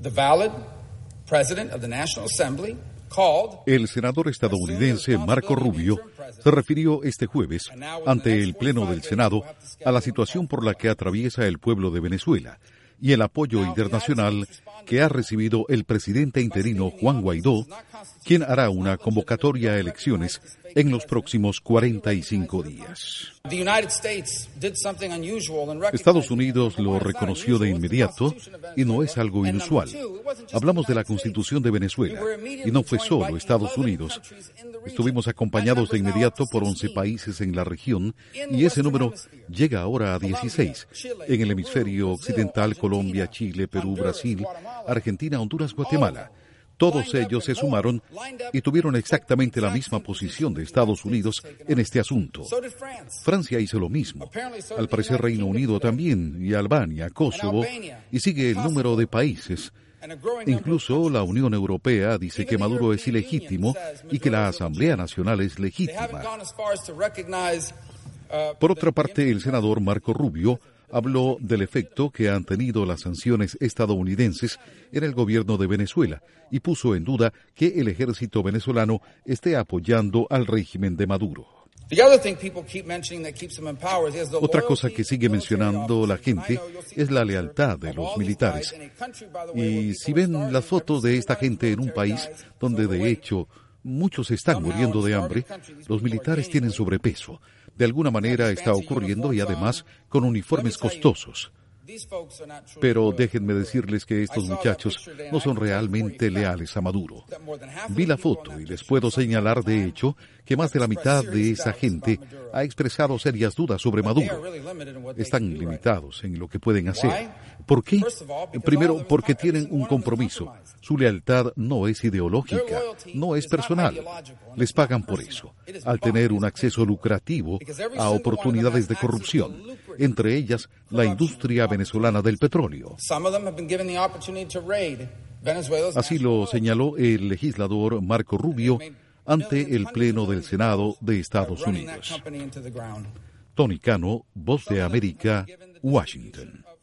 El senador estadounidense Marco Rubio se refirió este jueves ante el Pleno del Senado a la situación por la que atraviesa el pueblo de Venezuela y el apoyo internacional que ha recibido el presidente interino Juan Guaidó, quien hará una convocatoria a elecciones en los próximos 45 días. Estados Unidos lo reconoció de inmediato y no es algo inusual. Hablamos de la Constitución de Venezuela y no fue solo Estados Unidos. Estuvimos acompañados de inmediato por 11 países en la región y ese número llega ahora a 16. En el hemisferio occidental, Colombia, Chile, Perú, Brasil, Argentina, Honduras, Guatemala. Todos ellos se sumaron y tuvieron exactamente la misma posición de Estados Unidos en este asunto. Francia hizo lo mismo. Al parecer Reino Unido también, y Albania, Kosovo, y sigue el número de países. Incluso la Unión Europea dice que Maduro es ilegítimo y que la Asamblea Nacional es legítima. Por otra parte, el senador Marco Rubio habló del efecto que han tenido las sanciones estadounidenses en el gobierno de Venezuela y puso en duda que el ejército venezolano esté apoyando al régimen de Maduro. Otra cosa que sigue mencionando la gente es la lealtad de los militares. Y si ven las fotos de esta gente en un país donde de hecho muchos están muriendo de hambre, los militares tienen sobrepeso. De alguna manera está ocurriendo y además con uniformes costosos. Pero déjenme decirles que estos muchachos no son realmente leales a Maduro. Vi la foto y les puedo señalar de hecho que más de la mitad de esa gente ha expresado serias dudas sobre Maduro. Están limitados en lo que pueden hacer. ¿Por qué? Primero, porque tienen un compromiso. Su lealtad no es ideológica, no es personal. Les pagan por eso, al tener un acceso lucrativo a oportunidades de corrupción, entre ellas la industria venezolana del petróleo. Así lo señaló el legislador Marco Rubio ante el Pleno del Senado de Estados Unidos. Tony Cano, Voz de América, Washington.